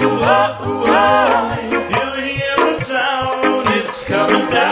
ooh, oh, ooh, oh. You hear the sound, it's coming down.